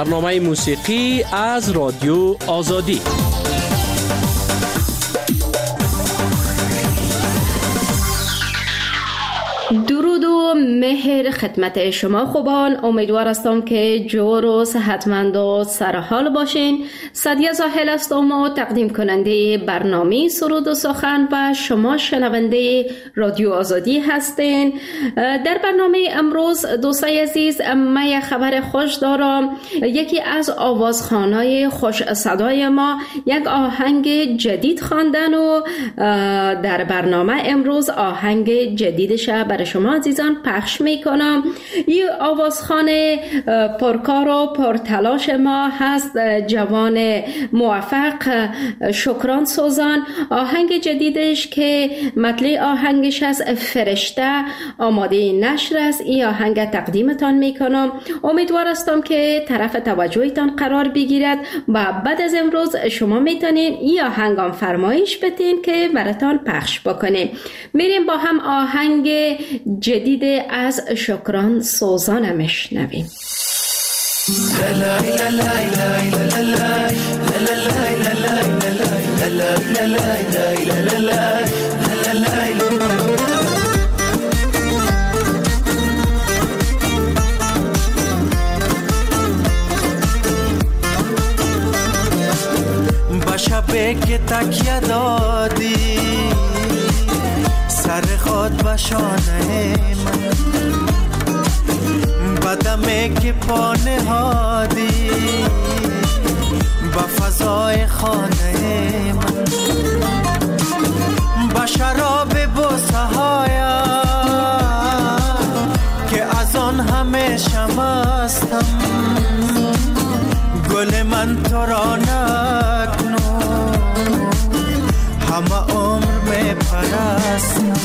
برنامه موسیقی از رادیو آزادی. درود و مهر خدمت شما خوبان. امیدوار هستم که جور و صحتمند و سرحال باشین. سعدیه زاهل هستم و تقدیم کننده برنامه سرود و سخن و شما شنونده رادیو آزادی هستین. در برنامه امروز دوستای عزیز من یک خبر خوش دارم. یکی از آوازخوانای خوش صدای ما یک آهنگ جدید خواندن و در برنامه امروز آهنگ جدیدش برای شما عزیزان پخش میکنم. این آوازخوان پرکار و پرتلاش ما هست جوان موفق شکران سوزان. آهنگ جدیدش که مطلع آهنگش از فرشته آماده نشر است. این آهنگ تقدیمتان میکنم. امیدوار هستم که طرف توجهتان قرار بگیرد و بعد از امروز شما میتونین این آهنگام فرمایش بدین که براتان پخش بکنیم. میریم با هم آهنگ جدید از شکران سوزان میشنویم. با شبه که تکیه دادی سر خود به شانه من، بدمه که پا نهادی با فضای خانه من، با شراب بوسه هایم که از آن همیشه مستم، گل من تو را نکنو همه عمر می پرستم،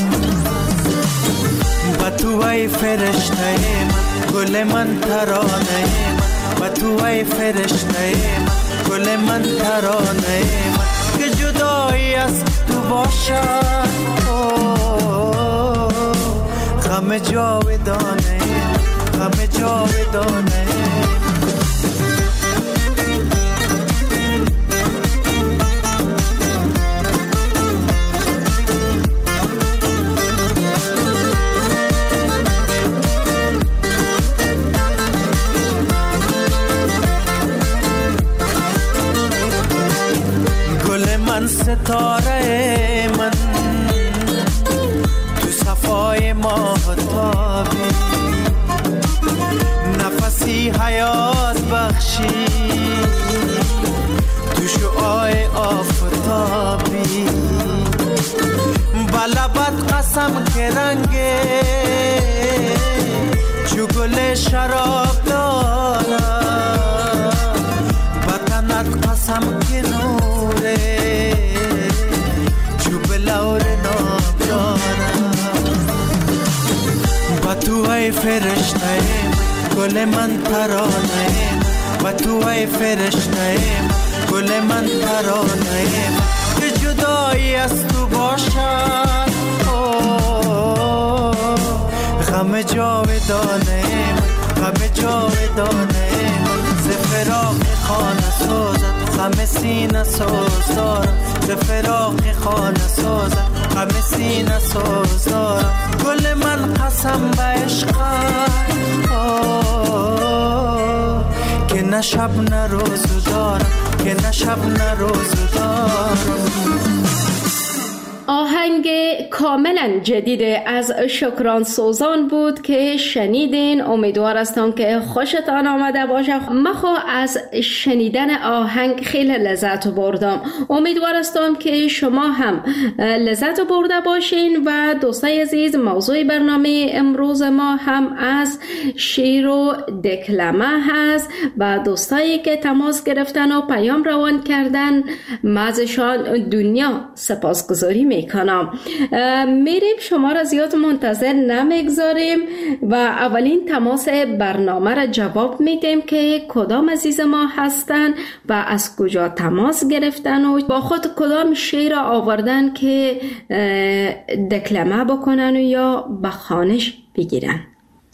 با تو ای فرشته من، گل من ترانه من، با تو ای فرشته من، گل من ترانه من، که جدایی از تو باشد غم جاودانه، غم جاودانه. ستاره من تو صفای ماهتابی، نفسی حیات بخشی تو شعاع آفتابی، بلبت قسم که رنگه چو گل شراب دارم، وطنت قسم که نوره لور نام دارم، با تو ای فرشته گل من ترانه، با تو ای فرشته گل من ترانه، که جدایی از تو باشد غم جاودانه، غم جاودانه، ز فراق خانه سازد غم سینه ساز دارم، ز فراق خانه سازد غم سینه ساز دارم، گل من قسم به عشقت که نه شب نه روز دارم، که نه شب نه روز دارم. آهنگ کاملا جدید از شکران سوزان بود که شنیدین. امیدوار هستم که خوشتان آمده باشه. من از شنیدن آهنگ خیلی لذت بردم. امیدوار هستم که شما هم لذت برده باشین. و دوستای عزیز، موضوع برنامه امروز ما هم از شعر و دکلمه هست و دوستایی که تماس گرفتن و پیام روان کردن ازشان دنیا سپاسگزاری میکنم. میریم، شما را زیاد منتظر نمیگذاریم و اولین تماس برنامه را جواب میدیم که کدام عزیز ما هستن و از کجا تماس گرفتن و با خود کدام شعر آوردن که دکلمه بکنن و یا به خوانش بگیرن.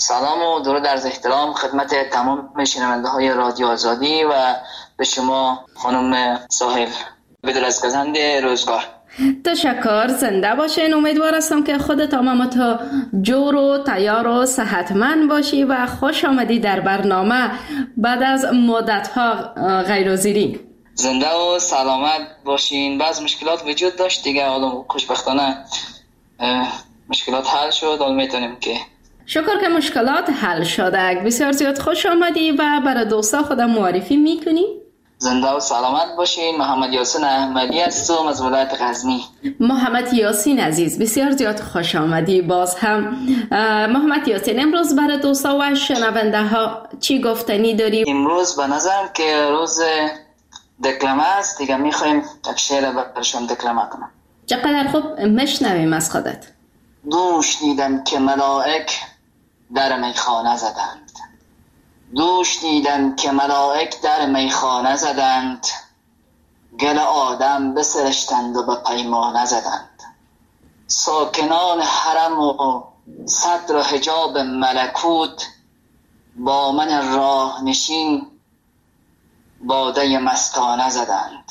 سلام و درود عرض احترام خدمت تمام شنونده های رادیو آزادی و به شما خانم ساحل بدرزگزند روزگار. تشکر، زنده باشین. امیدوار هستم که خودت آمامتا جور و تیار و صحتمند باشی و خوش آمدی در برنامه بعد از مدت‌ها غیرحاضری. زنده و سلامت باشین. بعض مشکلات وجود داشت دیگه، حالا خوشبختانه مشکلات حل شد. حالا میتونیم که شکر که مشکلات حل شده. بسیار زیاد خوش آمدی و برای دوستا خودم معرفی میکنی؟ زنده و سلامت باشین. محمد یاسین احمدی هستم از ولایت غزنی. محمد یاسین عزیز، بسیار زیاد خوش آمدی باز هم. محمد یاسین، امروز برای دوستا و شنونده ها چی گفتنی داری؟ امروز به نظرم که روز دکلمه است دیگه، میخوایم یک شعر برشان دکلمه کنم. چقدر خوب، مشنویم از خودت. دوش دیدم که ملائک در میخانه زدند، دوش دیدم که ملائک در میخانه زدند، گل آدم بسرشتند و به پیمانه زدند. ساکنان حرم و صدر و حجاب ملکوت با من راه نشین باده مستانه زدند.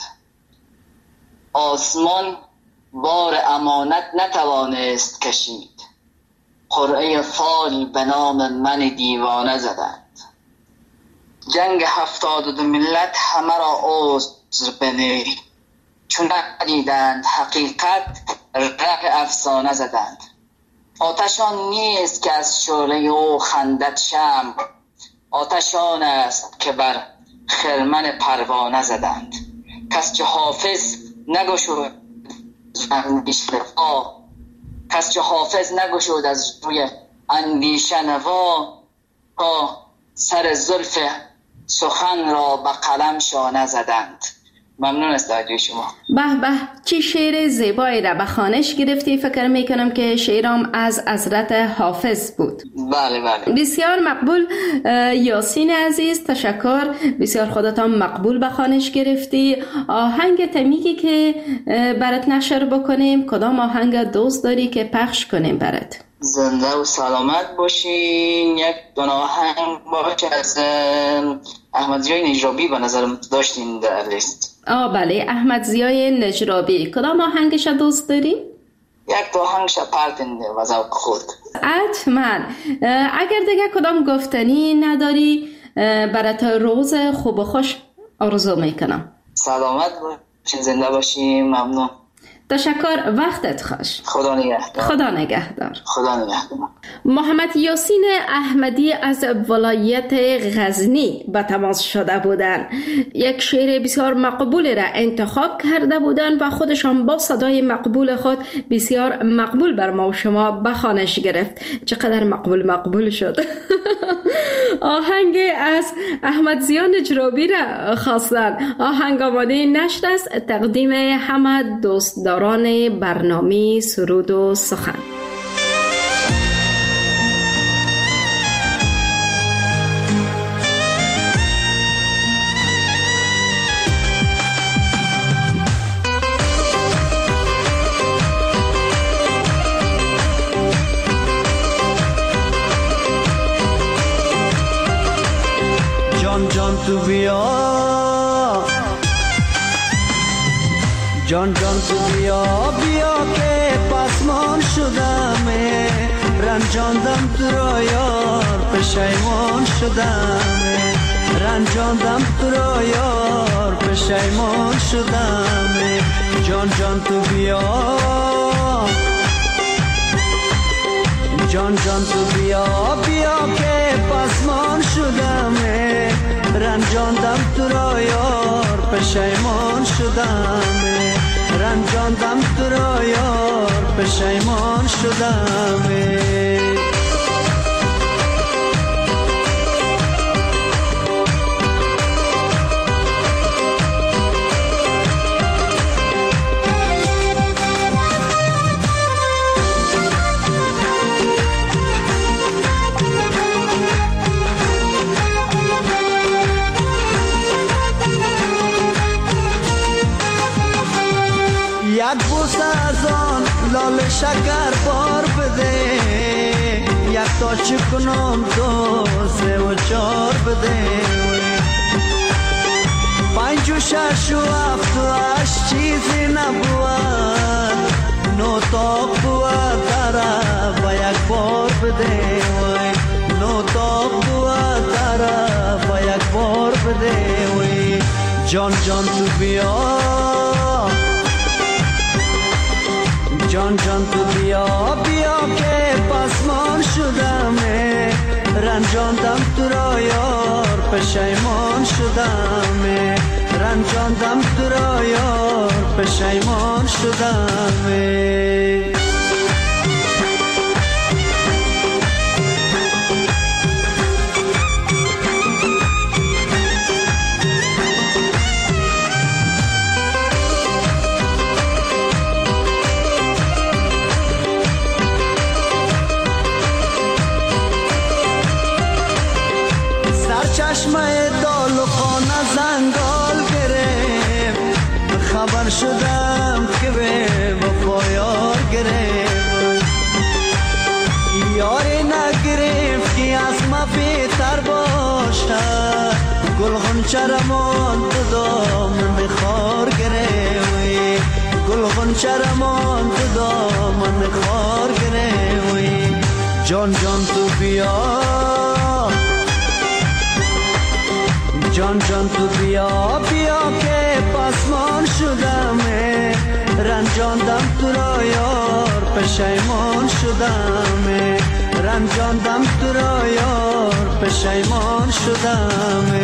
آسمان بار امانت نتوانست کشید، قرعه فال به نام من دیوانه زدند. جنگ 72 ملت همه را عذر بنه، چون ندیدند حقیقت ره افسانه زدند. آتشان نیست که از شعله او خندد شمع، آتشان است که بر خرمن پروانه زدند. کس که حافظ نگشود کس که حافظ نگشود از روی اندیشه نوا، تا سر زلف سخن را به قلم شانه زدند. ممنون از توجه شما. به به، چی شعر زیبایی را به خوانش گرفتی. فکر میکنم که شعرام از حضرت حافظ بود. بله بله، بسیار مقبول یاسین عزیز، تشکر. بسیار خودتان مقبول به خوانش گرفتی. آهنگ تمیگی که برات نشر بکنیم، کدام آهنگ دوست داری که پخش کنیم برات؟ زنده و سلامت باشین. یک دونه آهنگ باشه از احمد ضیای نجرابی به نظرم داشتین در لیست. بله، احمد ضیای نجرابی. کدام آهنگش دوست داری؟ یک دو آهنگش پرتین و ذوق خود. حتما. اگر دیگه کدام گفتنی نداری، برات روز خوب و خوش آرزو میکنم. سلامت باشین، زنده باشین. ممنون. تشکر، وقتت خوش. خدا نگهدار. خدا نگهدار. خدا نگهدار. محمد یاسین احمدی از ولایت غزنی به تماس شده بودند. یک شعر بسیار مقبول را انتخاب کرده بودند و خودشان با صدای مقبول خود بسیار مقبول بر ما و شما به خوانش گرفت. چقدر مقبول شد. آهنگ از احمد ضیای نجرابی را خواستند. آهنگ آماده نشر است. تقدیم همه دوستداران برنامه سرود و سخن. جان جان تو بیا، جان جان تو بیا بیا که پسمان شدم، رنجاندم تو را یار پشیمان شدم، رنجاندم تو را یار پشیمان شدم. جان جان تو بیا، جان جان تو بیا بیا که پسمان شدم، رنجاندم تو را یار پشیمان شدم، رنجاندم تو را یار پشیمان شدم. یک بوسه از آن لال شکر بار بده، یک تا چه کنم 2 3 و 4 بده 5 و 6 و 7 و 8 چیزی نبود 9 تا بود داره با یک بار بده 9 تا بود داره با یک بار بده جان جان تو بیا جان جان تو بیا بیا که پسمان شدم رنجاندم تو را یار پشیمان شدم رنجاندم تو را یار پشیمان شدم چشمه دال و خانه زنگال گرفت خبر شدم که به وفا یار گرفت یاری نگرفت که از ما بهتر باشد گل غنچه رمان تو دامن خار گرفت گل غنچه رمان تو دامن خار گرفت جان جان تو بیا جان جان تو بیا بیا که پسمان شدم رنجاندم تو را یار پشیمان شدم رنجاندم تو را یار پشیمان شدم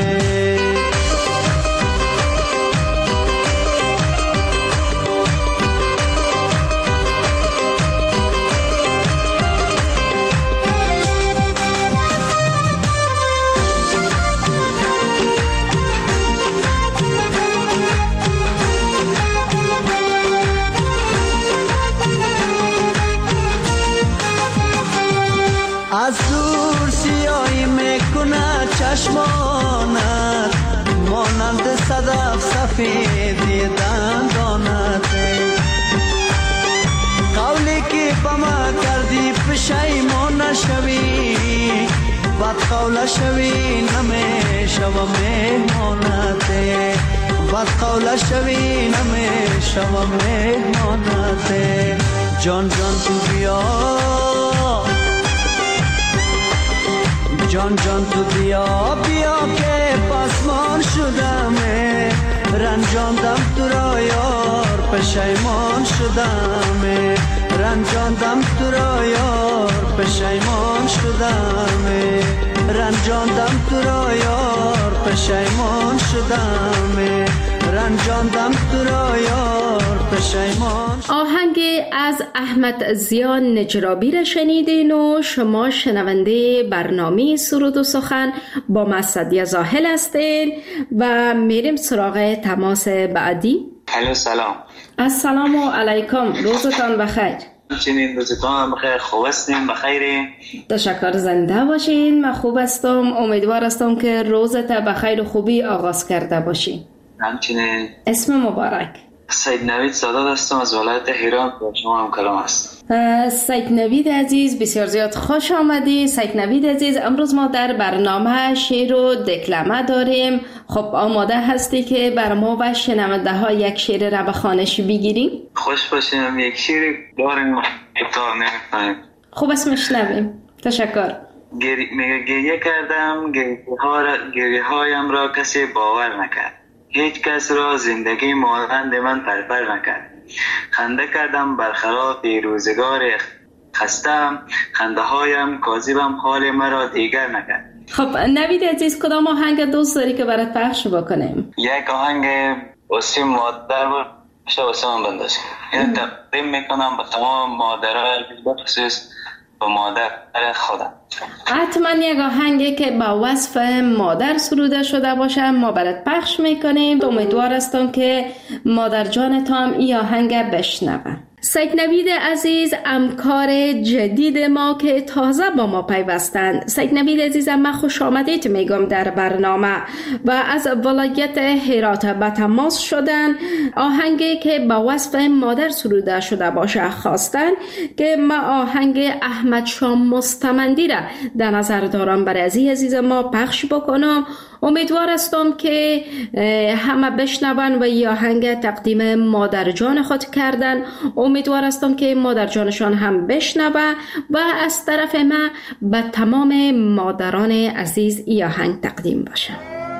از دور سیاهی میکنه چشمانت مانند صدف سفیدی دندانت قولی که با ما کردی پشیمان نشوی بد قول شوی نمیشوم مهمانت بد قول شوی نمیشوم مهمانت جان جان تو بیا جان جان تو بیا بیا که پسمان شدم رنجاندم تو را یار پشیمان شدم رنجاندم تو را یار پشیمان شدم رنجاندم تو را یار پشیمان شدم رنجاندم تو را یار پشیمان شدم. آهنگ از احمد ضیا نجرابی را شنیدین و شما شنونده برنامه سرود و سخن با من سعدیه زاهل هستین و میریم سراغ تماس بعدی. الو سلام. السلام علیکم، روزتان بخیر. چنین روزتان بخیر، خوب هستین؟ بخیرین؟ تشکر، زنده باشین. من خوب هستم، امیدوار هستم که روزت بخیر و خوبی آغاز کرده باشین. همچنین. اسم مبارک؟ سید نوید سادات هستم از ولایت هرات با شما هم کلام هست. سید نوید عزیز بسیار زیاد خوش آمدی. سید نوید عزیز، امروز ما در برنامه شعر و دکلمه داریم. خب آماده هستی که بر ما و شنونده ها یک شعر را به خوانش بگیریم؟ خوش باشیم، یک شعر داریم ابتدا نمی‌کنیم. خوب است، میشنویم. تشکر. میگه گریه کردم گریه هایم را کسی باور نکرد، هیچ کس را زندگی مانند من پرپر نکرد. خنده کردم برخلاف روزگار خستم، خنده هایم کاذبم حال مرا دیگر نکرد. خب نوید عزیز، کدام آهنگ دوست داری که برات پخش بکنیم؟ یک آهنگ واسه مادر باشه، واسه من بنداز. اینو تقدیم میکنم به تمام مادرها، بخصوص به مادر خودم. حتما یک آهنگی که با وصف مادر سروده شده باشه ما برات پخش میکنیم. امیدوار هستم که مادر جانت هم این آهنگ بشنوه. سید نوید عزیز همکار جدید ما که تازه با ما پیوستند. سید نوید عزیز، من خوش آمدید میگم در برنامه و از ولایت هرات به تماس شدن. آهنگی که با وصف مادر سروده شده باشه خواستن که ما آهنگ احمد شاه مستمندی را در نظر دارم برای عزیز ما پخش بکنم. امیدوار هستم که همه بشنون و این آهنگ تقدیم مادر جان خود کردن. امیدوار هستم که مادر جانشان هم بشنوه و از طرف ما به تمام مادران عزیز این آهنگ تقدیم باشه.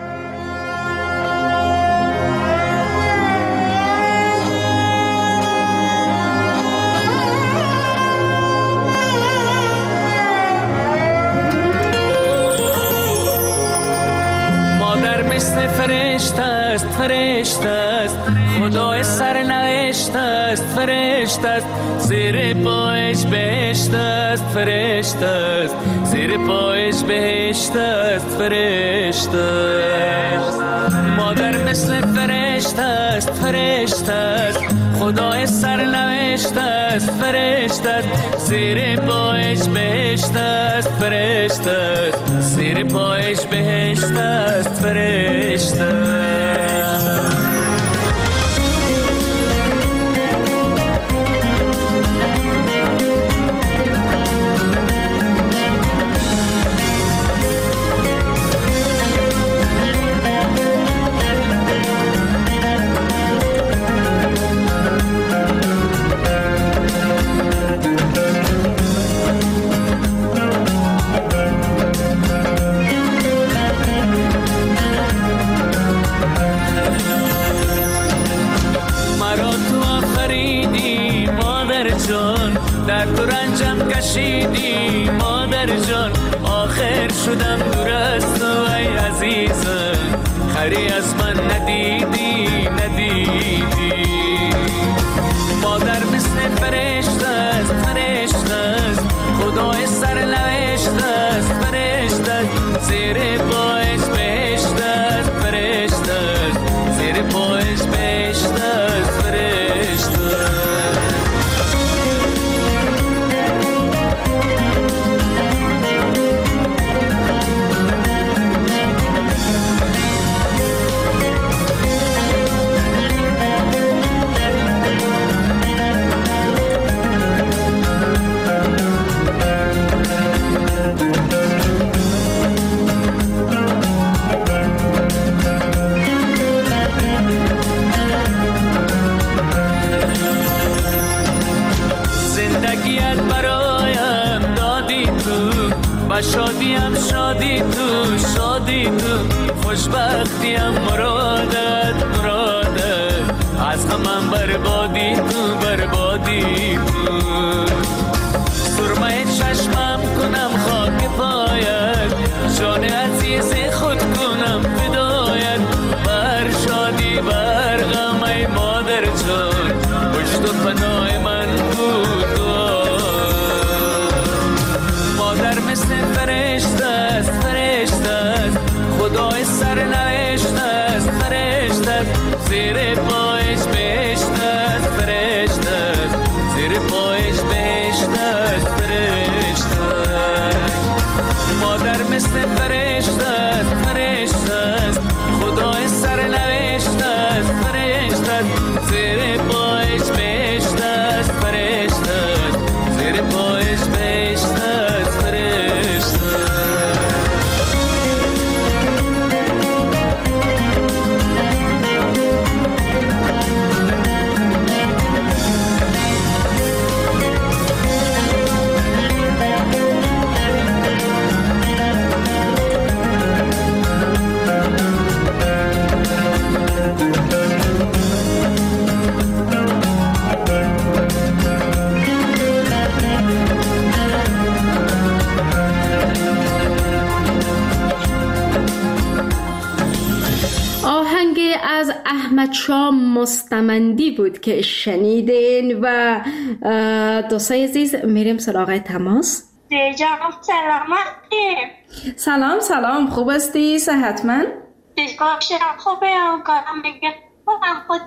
فرشته است، فرشته است، خدای سرنوشت است، فرشته است، زیر پایش بهشت است، فرشته است، زیر پایش بهشت است، فرشته است. مادر مثل فرشته است، فرشته است، خدای سرنوشت است، فرشته است، زیر پایش بهشت است، فرشته است، زیر پایش بهشت است، فرشته است. در تو رنجم کشیدی مادر جان، آخر شدم دور از تو ای عزیزم، خری از من ندیدی ندیدی. مادر مثل فرشته است، فرشته است، خدای سرنوشت است، فرشته است، زیر پایش بهشت است، فرشته است، زیر پایش بهشت است، فرشته است. شادیم شادی تو، شادی تو، خوشبختیم مرادت مرادت، از غمم بربادی تو، بربادی تو. سرمه چشمم کنم خاک پایت، جان عزیز خود کنم فدایت، بر شادی بر غم ای مادر جان، پشت و پناه من بود. مادر مثل فرشته است، فرشته است، خدای سرنوشت است، فرشته است، زیر پایش بهشت است، فرشته است، زیر پایش بهشت است، فرشته است. مادر مثل فرشته است، فرشته است، خدای سرنوشت است، فرشته است، زیر پایش بهشت است، فرشته است، زیر پایش بهشت است، فرشته. از احمد شاه مستمندی بود که شنیدین و دوستای عزیز میریم سراغ تماس. جناب سلامتی. سلام سلام، خوب هستی؟ صحتمند؟ دیگه خوبه. کارم میگه خود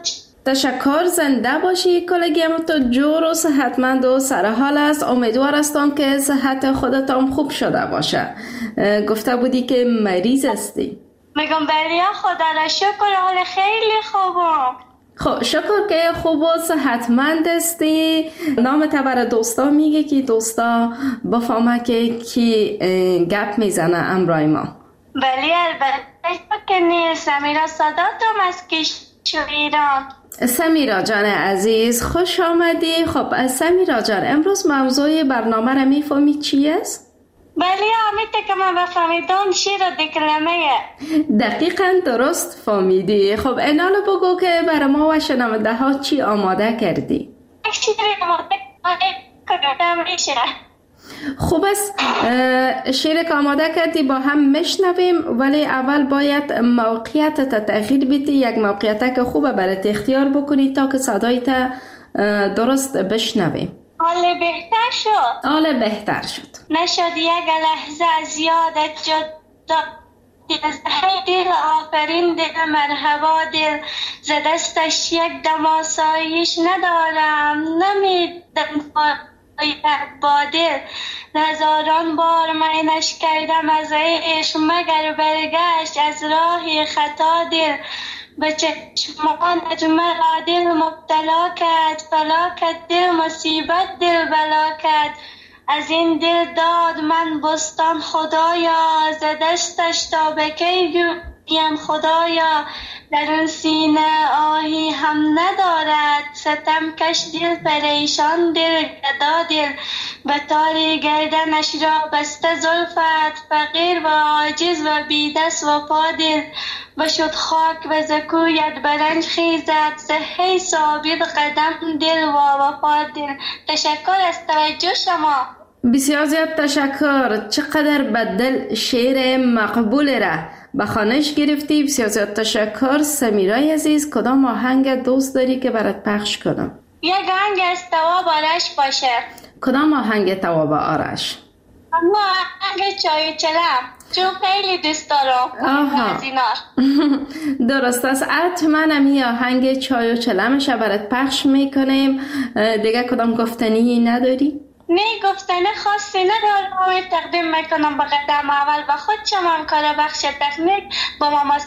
تشکر، زنده باشی. کلگیم تو جور و صحتمند و سرحال است. امیدوار هستم که صحت خودتان خوب شده باشه. گفته بودی که مریض هستی. میگم بله خدا را شکر، حال خیلی خوبم. خب شکر که خوب و صحتمند هستی. نام تا برای دوستا میگه که دوستا بفهمه که کی گپ میزنه امرای ما. بله البته که نیست. سمیرا صداتم از کشور ایران. سمیرا جان عزیز خوش آمدی. خب سمیرا جان امروز موضوع برنامه را میفهمی چی است؟ بله امیده که من بفهمیدم شیر دکلمه. دقیقا درست فهمیدی. خب اینالو بگو که برای ما و شنونده ها چی آماده کردی؟ شیر آماده کردم میشه. خوب است، شیر که آماده کردی با هم میشنویم، ولی اول باید موقعیت تغییر بدی. یک موقعیت که خوبه برای اختیار بکنی تا که صدایت درست بشنویم. حال بهتر شد. حال بهتر شد. نشد یک لحظه از یادت جدا. دل آفرین دل مرحبا دل، ز دستش یک دم آسایش ندارم، نمیدم با دل. هزاران بار مینش کردم از عشق، مگر برگشت از راه خطا دل. به چشمانت مرا دل مبتلا کرد، فلاکت دل مصیبت دل بلا کرد. از این دل داد من بستان خدایا، ز دستش تا به کی جویم خدایا. در اون سینه آهی هم ندارد، ستم کش دل پریشان دل گدا دل. به تاری گردنش را بسته زلفت، فقیر و عاجز و بی دست و پا دل. بشد خاک و زکویت برنج خیزد، زهی ثابت قدم دل و وفا دل. تشکر از توجه شما. بسیار زیاد تشکر. چقدر به دل شعر مقبول را به خوانش گرفتی. بسیار زیاد تشکر. سمیرای عزیز کدام آهنگ دوست داری که برات پخش کنم؟ یک آهنگ از تواب آرش باشه. کدام آهنگ تواب آرش؟ اما آهنگ چای چلم، چون خیلی دوست دارم از اینا. درست است. حتما همی آهنگ چای و چلمش برات پخش میکنیم. دیگه کدام گفتنی نداری؟ نه گفتنه خاصی ندارم. تقدیم میکنم به قدم اول و خود شما کار بخش تکنیک با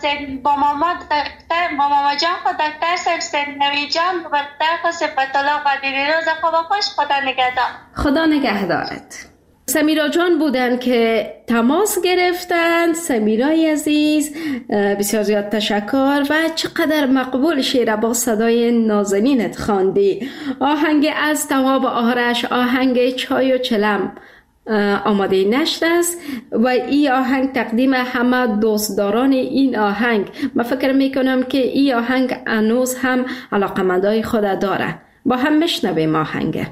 ماما جان خود دکتر سفسد نوی جان و دکتر صفت الله قدیری. روز خوب و خوش. خدا نگهدار. خدا نگهدارت. سمیرا جان بودن که تماس گرفتند. سمیرای عزیز بسیار زیاد تشکر و چقدر مقبول شعر با صدای نازنینت خواندی. آهنگ از تواب آرش، آهنگ چای و چلم آماده نشت است و این آهنگ تقدیم همه دوستداران این آهنگ. من فکر میکنم که این آهنگ هنوز هم علاقمندای خود داره. با هم میشنویم آهنگ.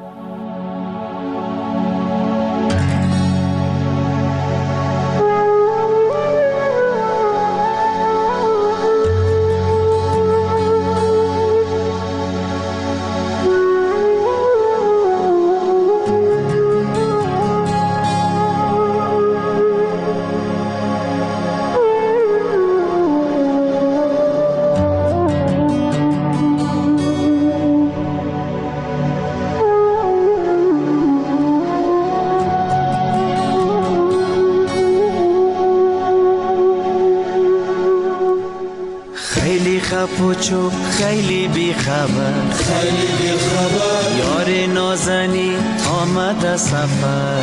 پوچو خیلی بی خبر یار نازنی آمد سفر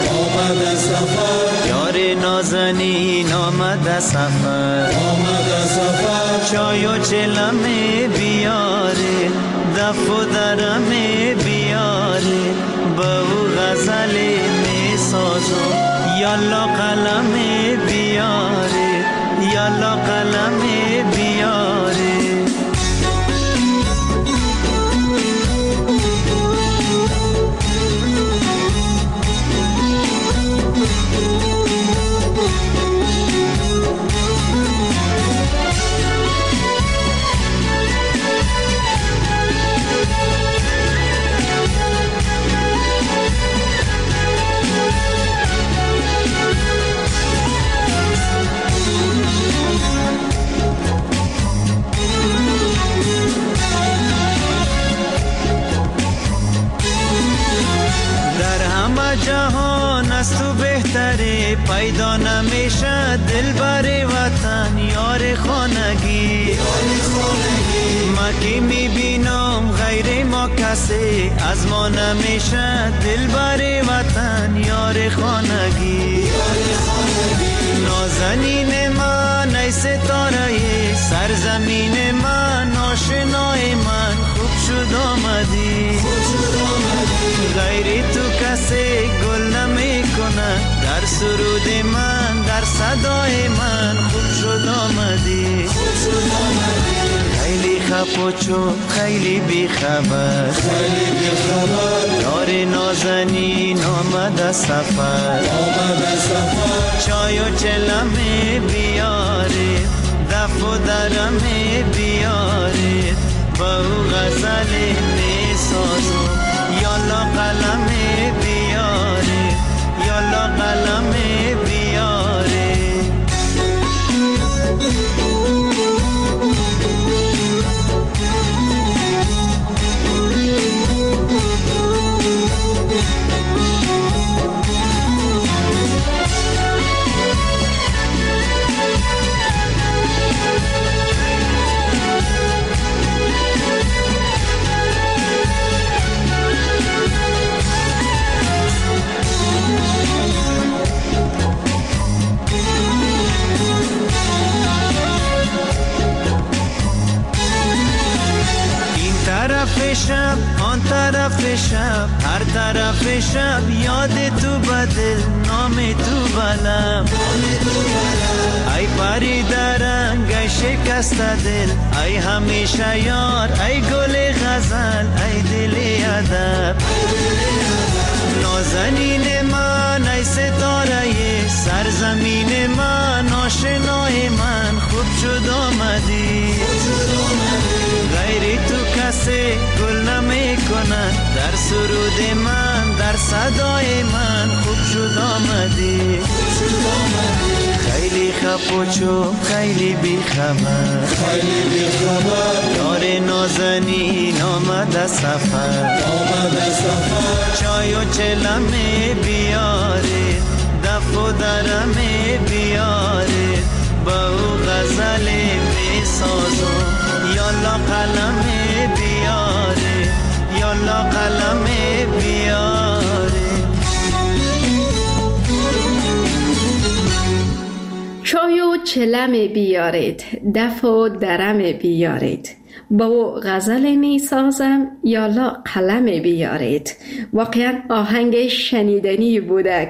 یار نازنین آمد سفر چای و چلم بیاره دف و درم بیاره با او غزل می سازو یالا قلم بیاره یالا قلم بیاره جهان از تو بهتره، پیدا نمیشه دلبر وطن یار خانگی. ما که میبینم غیر ما کسی، از ما نمیشه دلبر وطن یار خانگی. نازنین من ای ستاره سرزمین من، آشنای من خوب شد آمدی. غیر تو کسی گل نمی کنه، در سرود من در صدای من خوب شد آمدی. خیلی خپوچو خیلی بیخبر، یار نازنین آمد سفر. چای و چلمه بیارید، دف و درمه بیارید، با او غزل می سازم. یالا قلمه بیارید، یالا قلمه بیارید. شب آن طرف شب، هر طرف شب یاد تو بدل، نام تو بلم. ای پری درنگ ای شکست دل، ای همیشه یار ای گل غزل، ای دل ادب. نازنین من ای ستاره سرزمین من، آشنای من خوب شد آمدی. غیر تو کسی گل نمی کنه، در سرود من در صدای من خوب شد آمدی. خیلی خپوچو خیلی بیخبر، یار نازنین آمد سفر. چای و چلمه بیارید، دف و درمه بیارید، با او غزل می سازم. یالا قلمه بیارید، یالا قلمه بیارید. چای و چلم بیارید، دف و درم بیارید، با غزل می سازم. یالا قلم بیارید. واقعا آهنگ شنیدنی بودک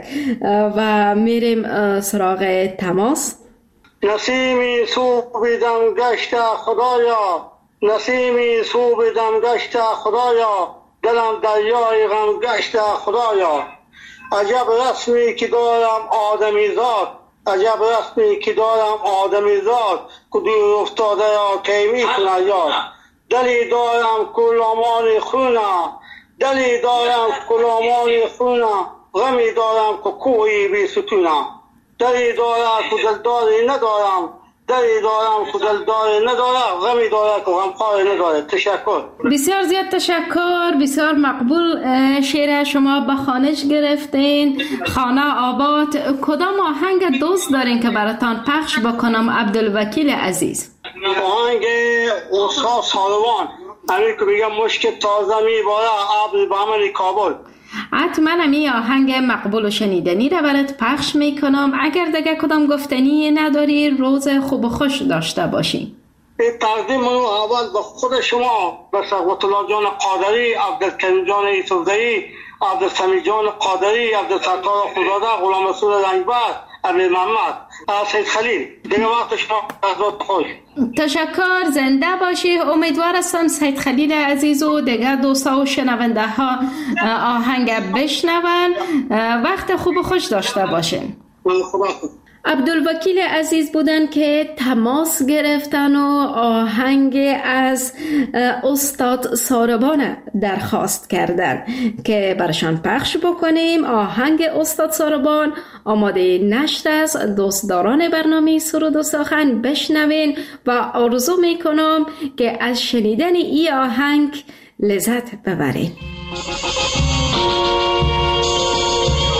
و میریم سراغ تماس. نسیمی صوب دم گشت خدایا، نسیمی صوب دم گشت خدایا، دلم دریای غم گشت خدایا. عجب رسمی که دارم آدمی زاد، عجب رسمی که دارم آدمی زاد، که دور افتاده یا کی میکنه یاد. دلی دارم کلامان خونه، دلی دارم کلامان خونه، غمی دارم که کوهی بی ستونه. دلی دارم که دلداری ندارم، دلی دارم که دلداری ندارم، غمی دارم که غمخواری ندارم. تشکر. بسیار زیاد تشکر، بسیار مقبول. شعر شما به خانش گرفتین. خانه آباد. کدام آهنگ دوست دارین که براتان پخش بکنم عبدالوکیل عزیز؟ آهنگ استاد ساروان، همین که میگم مشک تازه میباره عبد بهمن کابل. حتما همی آهنگ مقبول و شنیدنی را برات پخش میکنم. اگر دیگه کدام گفتنی نداری، روز خوب و خوش داشته باشی. تقدیم منو اول به خود شما، به ثروت الله جان قادری، عبدالکریم جان یوسفزئی، عبدالسمیع جان قادری، عبدالستار خداده، غلام رسول رنگبر، امیر محمد، سید خلیل. دیگه وقت شما از خوش. تشکر، زنده باشی. امیدوار هستم سید خلیل عزیز و دیگه دوستا و شنونده ها آهنگ بشنون. وقت خوب و خوش داشته باشین. عبدالوکیل عزیز بودن که تماس گرفتن و آهنگ از استاد ساربان درخواست کردن که برشان پخش بکنیم. آهنگ استاد ساربان آماده نشت از دوستداران برنامه سرود و سخن بشنوین و آرزو میکنم که از شنیدن این آهنگ لذت ببرین.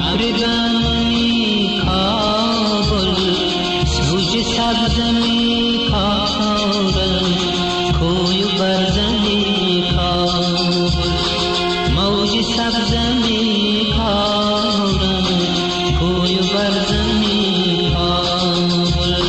ابر بمونی کابل سوج سبز می کارم کوی و برزنی کابل موج سبز می کارم کوی و برزنی کابل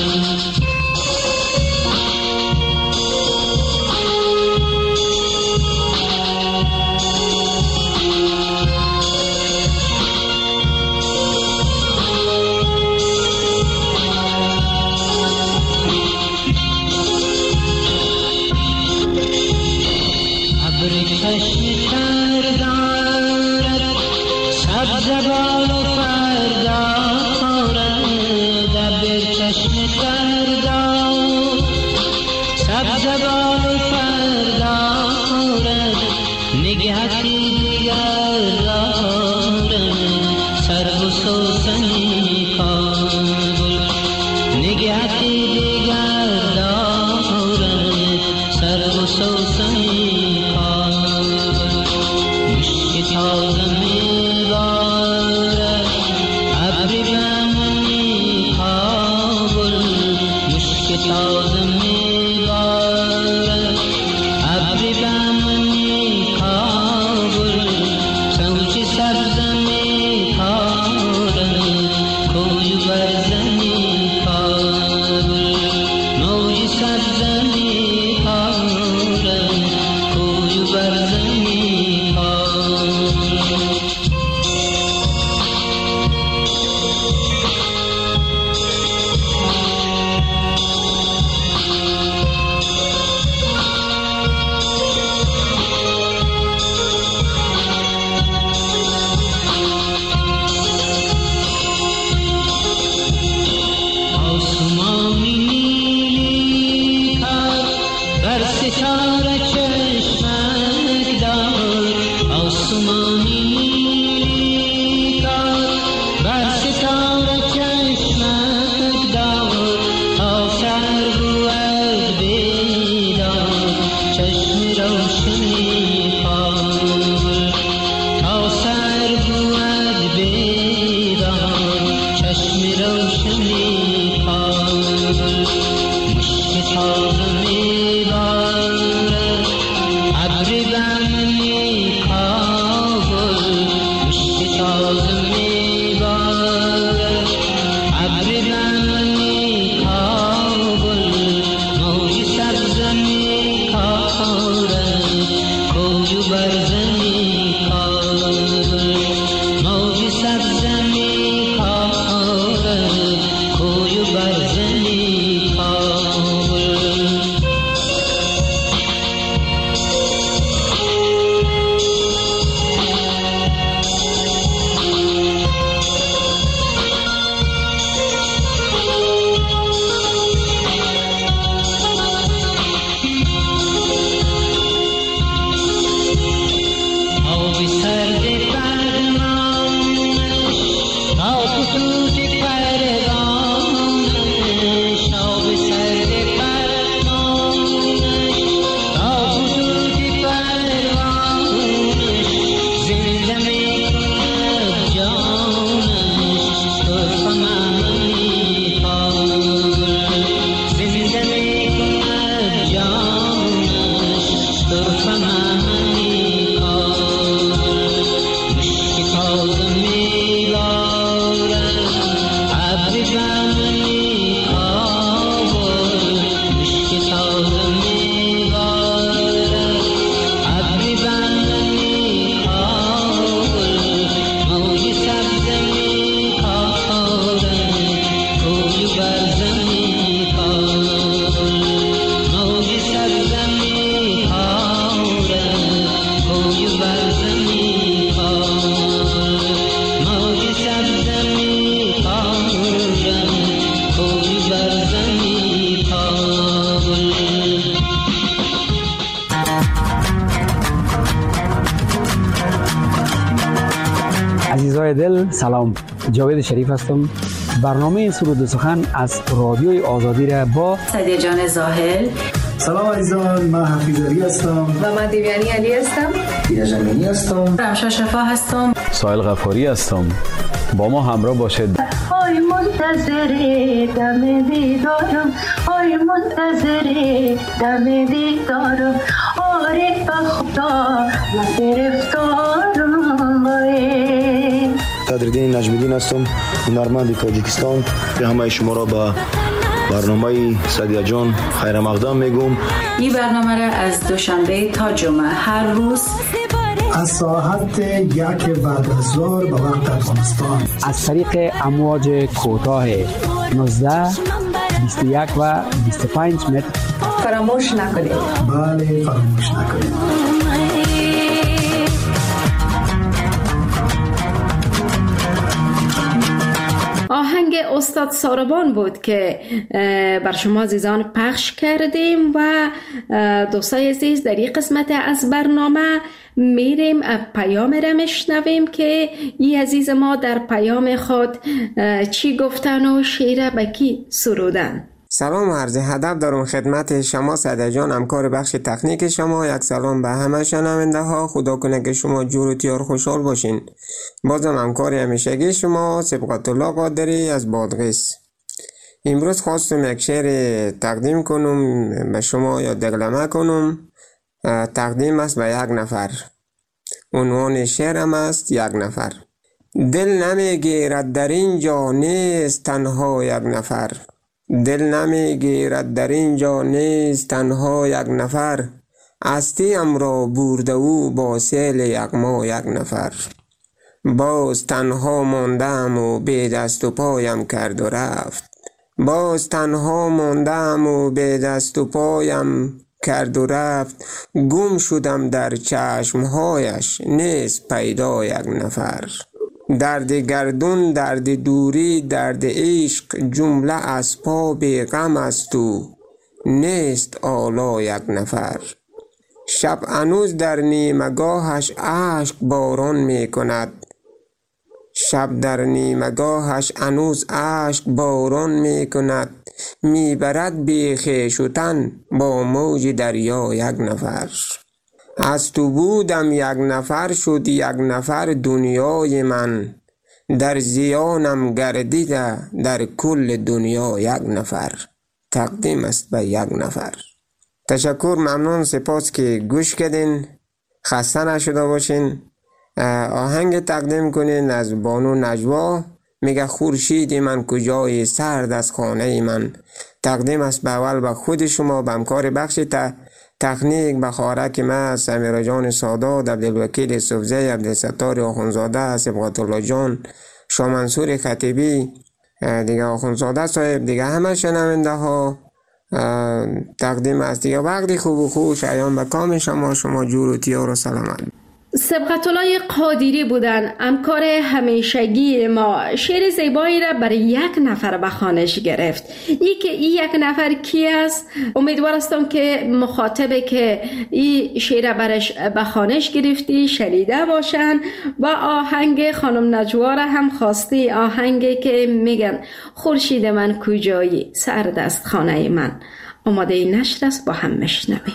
عزیزای دل سلام، جاوید شریف هستم. برنامه سرود و سخن از رادیوی آزادی را با سعدیه جان زاهل. سلام عزیزان، من حفیظ علی هستم و من دیویانی علی هستم. دیده جمینی هستم. رمشا شفا هستم. سایل غفاری هستم. با ما همراه باشید. ای منتظر دم دیدارم، ای منتظر دم دیدارم، آره به خدا گرفتارم. صدرالدین نجم‌الدین هستم، هنرمند تاجیکستان. همه شما را به برنامه سدیا جان خیر مقدم میگم. این برنامه را از دوشنبه تا جمعه هر روز از ساعت 1 بعد از ظهر به وقت افغانستان از طریق امواج کوتاه 19 21 و 25 متر فراموش نکنید. بله فراموش نکنید. آهنگ استاد ساربان بود که بر شما عزیزان پخش کردیم و دوستای عزیز در این قسمت از برنامه میریم پیام را میشنویم که این عزیز ما در پیام خود چی گفتن و شعر به کی سرودن. سلام و عرض ادب دارم خدمت شما سدیا جان، همکار بخش تکنیک شما. یک سلام به همه شنونده ها. خدا کنه که شما جور و تیار خوشحال باشین. بازم همکار همیشگی شما سبقت الله قادری از بادغیس. امروز خواستم یک شعر تقدیم کنم به شما یا دقلمه کنم. تقدیم است به یک نفر. عنوان شعرم است یک نفر. دل نمیگیرد در اینجا نیست تنها یک نفر، دل نمیگیرد در اینجا نیست تنها یک نفر، هستیم را برده او با سیل یغما یک نفر. باز تنها ماندم و بی دست و پایم کرد و رفت، باز تنها ماندم و بی دست و پایم کرد و رفت، گم شدم در چشمهایش نیست پیدا یک نفر. درد گردون، درد دوری، درد عشق، جمله اسباب غم است و نیست آلا یک نفر. شب هنوز در نیمگاهش اشک باران می کند، شب در نیمگاهش هنوز اشک باران می کند، می برد بی خویش و تن با موج دریا یک نفر. از تو بودم یک نفر شد یک نفر دنیای من، در زیانم گردیده در کل دنیا یک نفر. تقدیم است به یک نفر. تشکر، ممنون، سپاس که گوش کردین. خسته نشده باشین. آهنگ تقدیم کنین از بانو نجوا، میگه خورشید من کجای سرد از خانه من. تقدیم است به اول به خود شما، به همکار بخش تکنیک، به خارک ما سمیرا جان سادات، عبدالوکیل صوفزی، عبدالستار آخونزاده، سبقت الله جان، شاه منصور خطیبی، دیگه آخونزاده صاحب، دیگه همه شنونده ها. تقدیم است دیگه. وقتی خوب و خوش ایام به کام شما، شما جور و تیار و سلامت. سبقت الله قادری بودن، همکار همیشگی ما. شعر زیبایی را برای یک نفر به خوانش گرفت. این یک نفر کی است؟ امیدوار هستم که مخاطبه که این شعر برش به خوانش گرفتی شنیده باشن و آهنگ خانم نجوا را هم خواستی، آهنگی که میگن خورشید من کجایی سرد است خانه من. آماده نشر است، با هم میشنویم.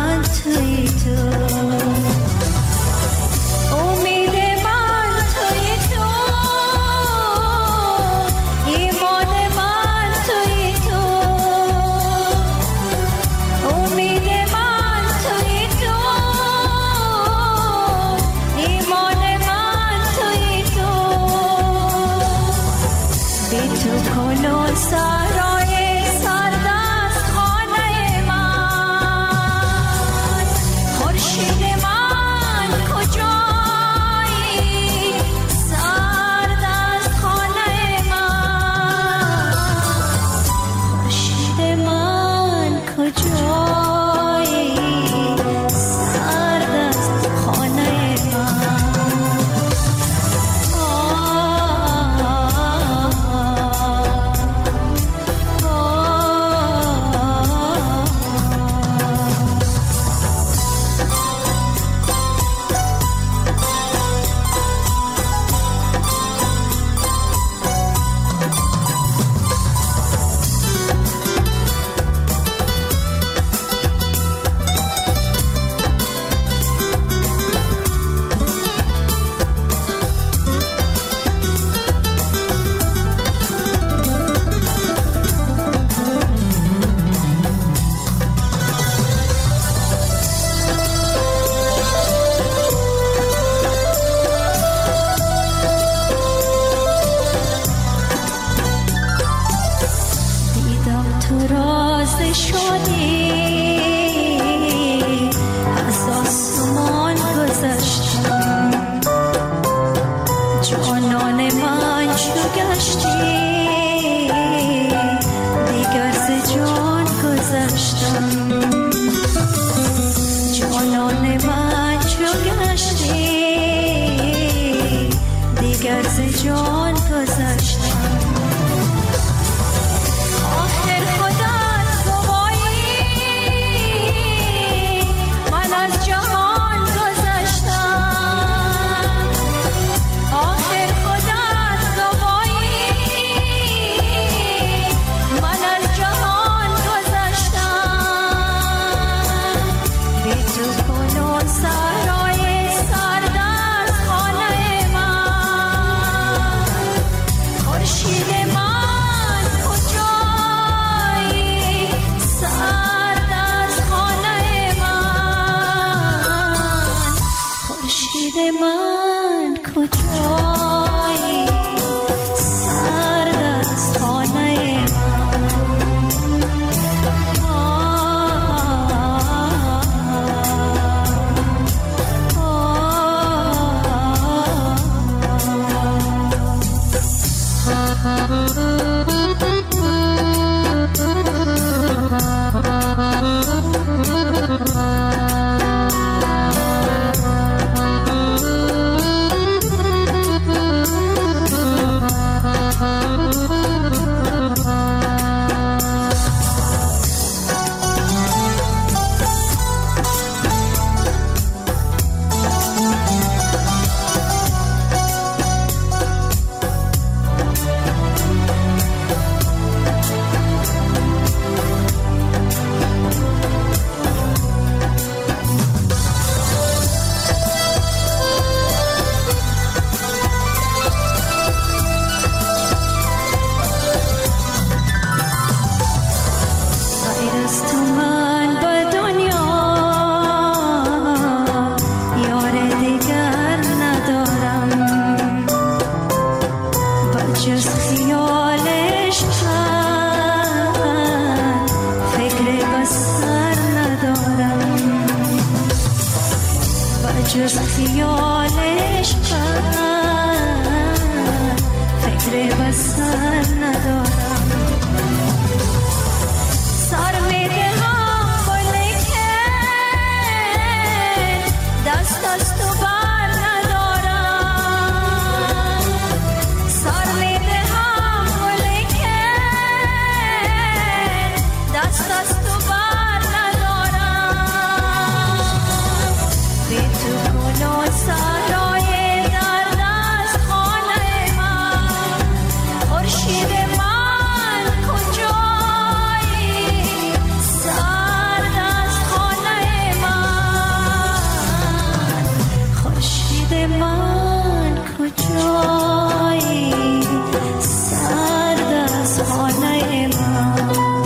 امید من توی گذشتی دیگر ز جان گذشتم آخر خودت گوایی من از جهان گذشتم آخر خودت گوایی من از جهان گذشتم بی تو کنون سرای سرد از خانه من خورشید من کجایی سرد از خانه من خورشید من کجایی سرد از خانه جز خیالش فکر بسر ندارم سر میدهم ولیکن دست از تو بر ندارم سر میدهم ولیکن دست از تو بر ندارم بی تو کنون سرای درد از خانه من خورشید من کجایی سرد از خانه من خورشید من کجایی سرد از خانه من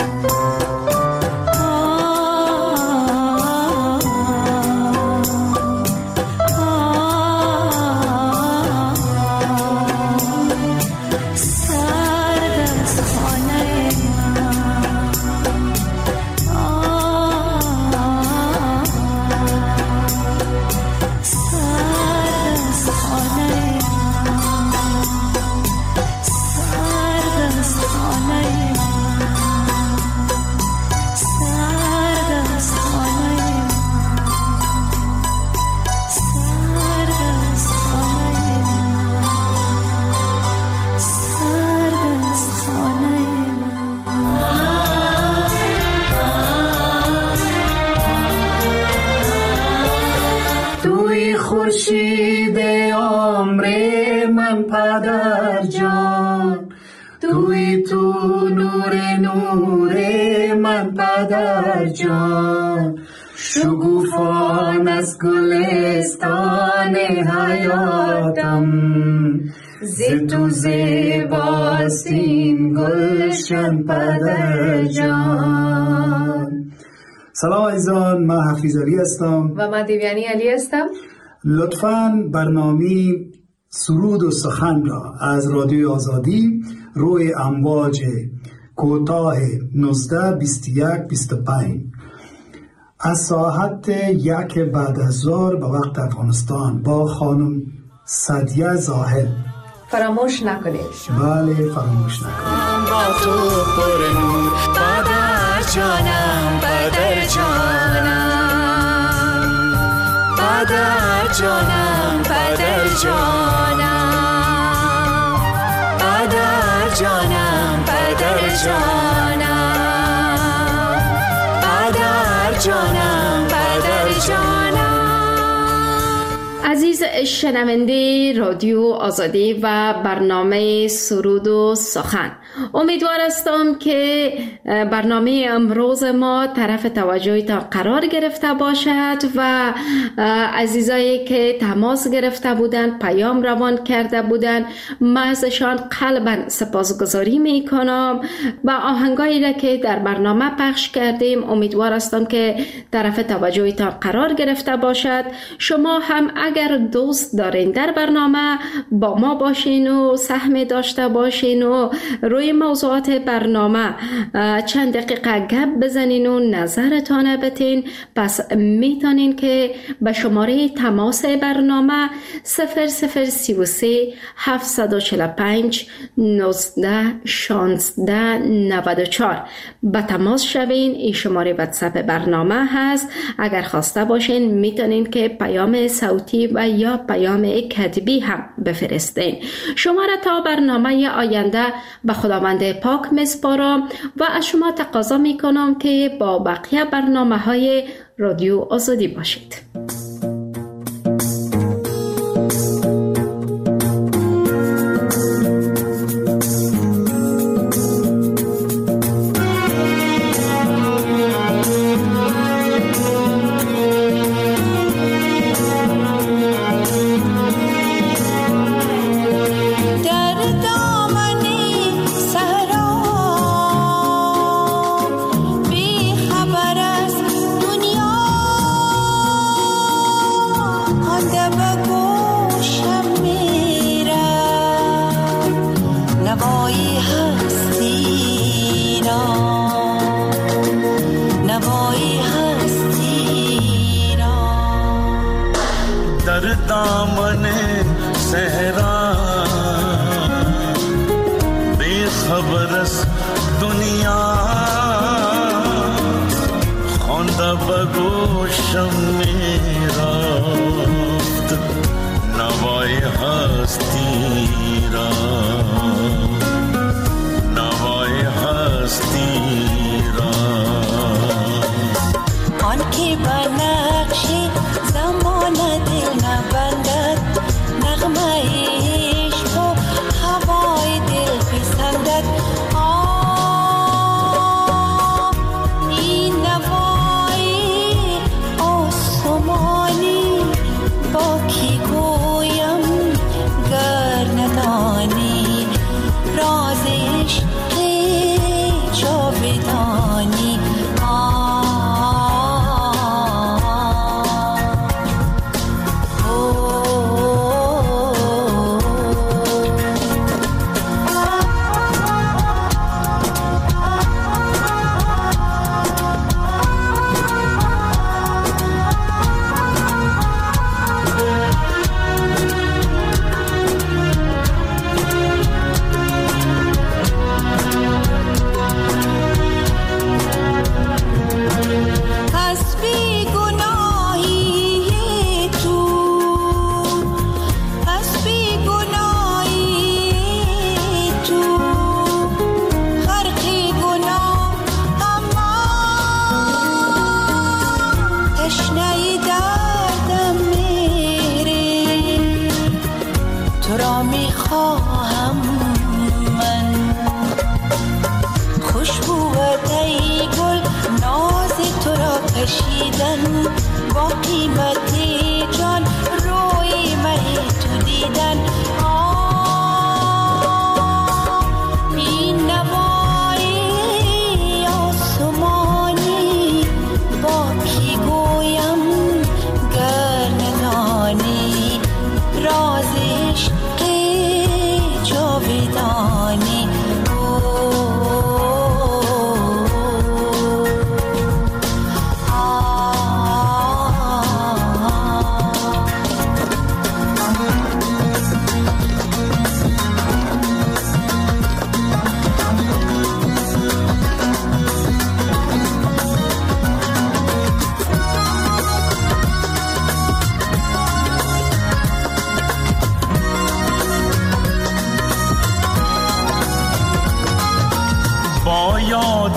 خورشید عمر من پدر جان توی تو نور من پدر جان شگوفان از گلستان حیاتم ز تو زیباستین گلشن پدر جان. سلام عزیزان، من حفیظ علی هستم و من دیویانی علی هستم. لطفاً برنامه سرود و سخن را از رادیوی آزادی روی امواج کوتاه 19 21 25 از ساعت 1 بعد از ظهر به وقت افغانستان با خانم سدیه زاهد فراموش نکنید. بله فراموش نکنید. با تو پر نور پدر جانم، پدر جانم، پدر جانم پدر جانم پدر جانم پدر جانم پدر جانم پدر جانم. عزیز شنونده رادیو آزادی و برنامه سرود و سخن، امیدوار هستم که برنامه امروز ما طرف توجهتان قرار گرفته باشد و عزیزایی که تماس گرفته بودند، پیام روان کرده بودند، من ازشان قلباً سپاسگزاری می کنم و آهنگایی را که در برنامه پخش کردیم امیدوار هستم که طرف توجهتان قرار گرفته باشد. شما هم اگر دوست دارین در برنامه با ما باشین و سهم داشته باشین و روی موضوعات برنامه چند دقیقه گپ بزنین و نظرتان بتین، پس میتونین که به شماره تماس برنامه 0033 745 19 16 94 به تماس شوین. این شماره واتساپ برنامه هست. اگر خواسته باشین میتونین که پیام صوتی و یا پیام کتبی هم بفرستین. شما را تا برنامه آینده به خداوند پاک میسپارم و از شما تقاضا میکنم که با بقیه برنامه‌های رادیو آزادی باشید.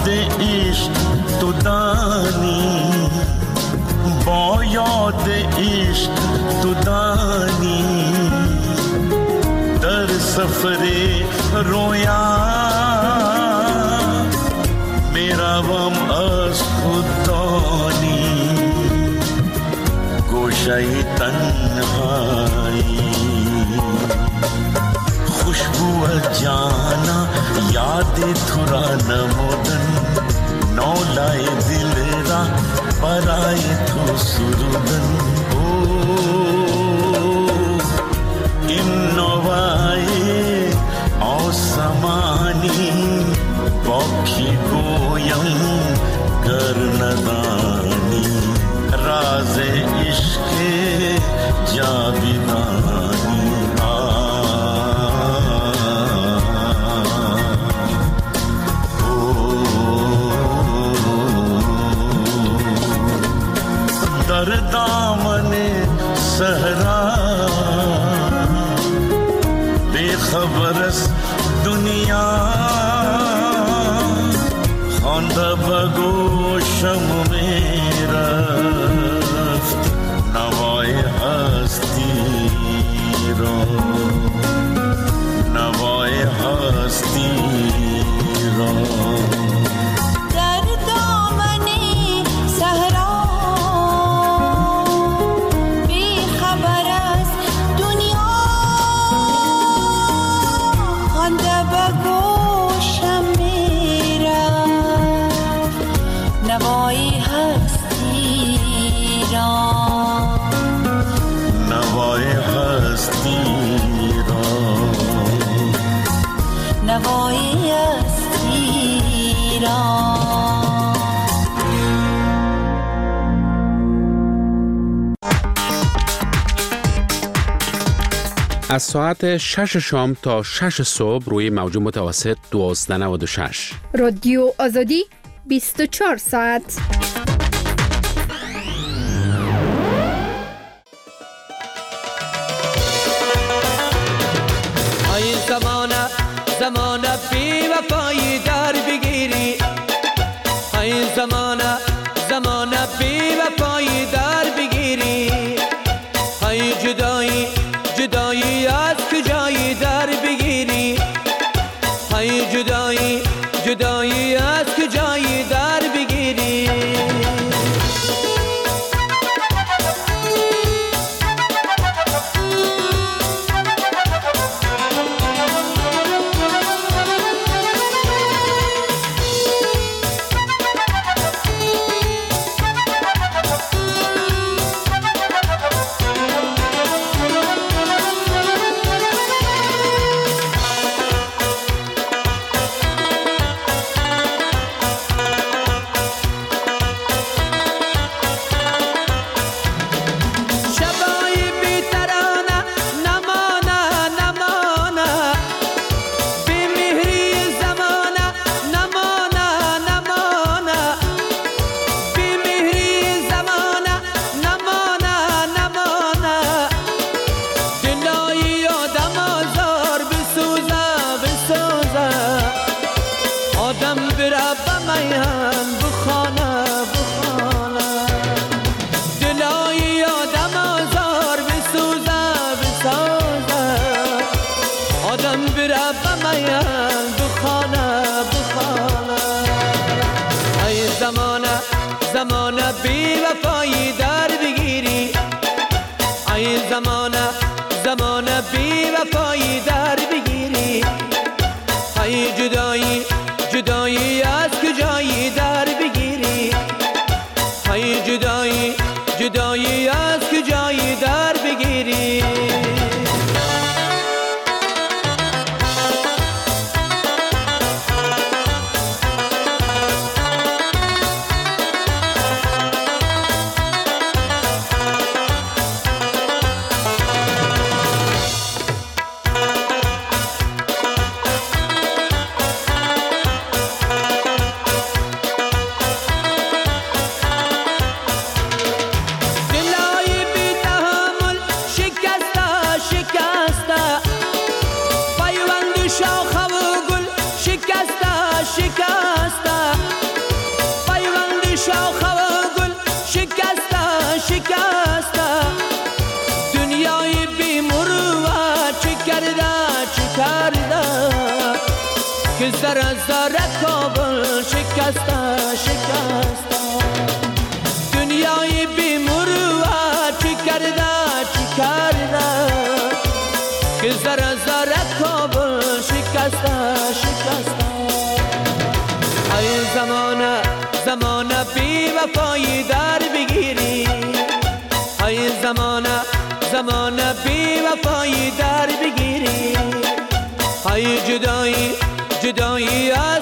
یاد عشق تو دانی، با یاد عشق تو دانی، در سفر رویا میروم از خوددانی، گوشه تنهایی خوشبو جانا یاد تو را نمودن، نولای دل را برای تو سرودن. این نوای آسمانی با کی گویم گر ندانی، راز عشق جاویدانی. در دامن صحرا بیخبر است دنیا، خوانده به گوشم می رفت نوای هستی را، نوای هستی را. از ساعت 6 شام تا 6 صبح روی موج متوسط 1296 رادیو آزادی 24 ساعت. این زمانه بی وفایی در بگیری، این زمانه بی وفایی در بگیری، ای جدایی از کجایی در بگیری، ای جدایی از کجایی در بگیری. زمانه بی وفایی در بگیری، ای زمانه بی وفایی در بگیری، ای جدایی از کجایی در بگیری، ای جدایی از کجایی در بگیری. که ذره کابل شکسته شکسته. دنیای بی مروت چی کرده چی کرده که ذره کابل شکسته شکسته. ای زمانه بی وفایی در بگیری، ای زمانه بی وفایی در بگیری. ای جدایی